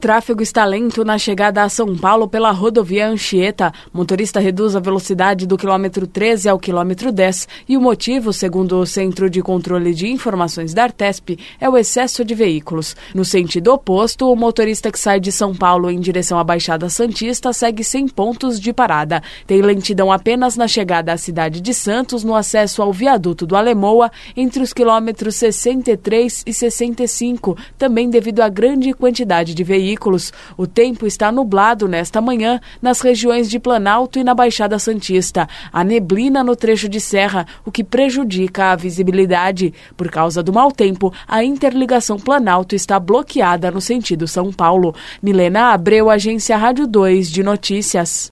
tráfego está lento na chegada a São Paulo pela rodovia Anchieta. Motorista reduz a velocidade do quilômetro 13 ao quilômetro 10 e o motivo, segundo o Centro de Controle de Informações da Artesp, é o excesso de veículos. No sentido oposto, o motorista que sai de São Paulo em direção à Baixada Santista segue sem pontos de parada. Tem lentidão apenas na chegada à cidade de Santos, no acesso ao viaduto do Alemoa, entre os quilômetros 63 e 65, também devido à grande quantidade de veículos. O tempo está nublado nesta manhã nas regiões de Planalto e na Baixada Santista. Há neblina no trecho de serra, o que prejudica a visibilidade. Por causa do mau tempo, a interligação Planalto está bloqueada no sentido São Paulo. Milena Abreu, Agência Rádio 2 de Notícias.